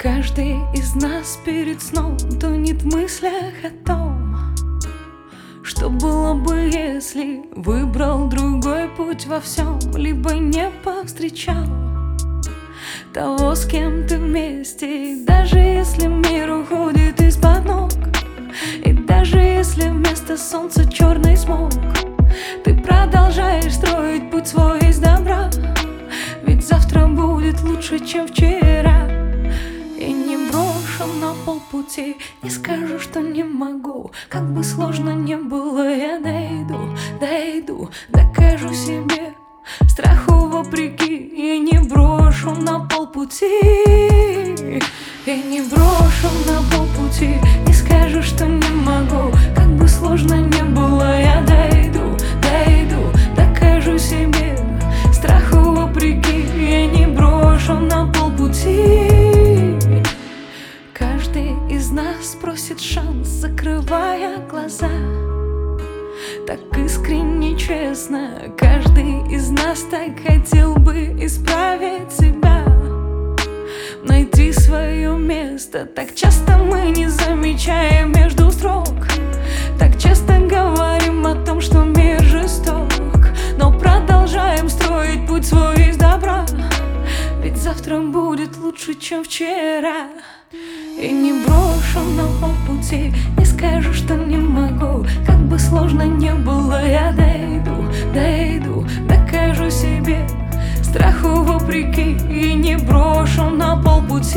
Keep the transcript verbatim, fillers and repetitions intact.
Каждый из нас перед сном тонет в мыслях о том, что было бы, если выбрал другой путь во всем, либо не повстречал того, с кем ты вместе. И даже если мир уходит из-под ног, и даже если вместо солнца черный смог, ты продолжаешь строить путь свой из добра, ведь завтра будет лучше, чем вчера. И не брошу на полпути, не скажу, что не могу. Как бы сложно не было, я дойду, дойду, докажу себе, страху вопреки. И не брошу на полпути, и не брошу на полпути, не скажу, что не могу. Как бы сложно не было, я дойду, дойду, докажу себе, страху вопреки. И не брошу на полпути. Каждый из нас просит шанс, закрывая глаза, так искренне, честно. Каждый из нас так хотел бы исправить себя, найти свое место. Так часто мы не замечаем между строк, так часто говорим о том, что мир жесток, но продолжаем строить путь свой из добра, ведь завтра будет лучше, чем вчера. И не брошу на полпути, не скажу, что не могу. Как бы сложно не было, я дойду, дойду, докажу себе, страху вопреки. И не брошу на полпути.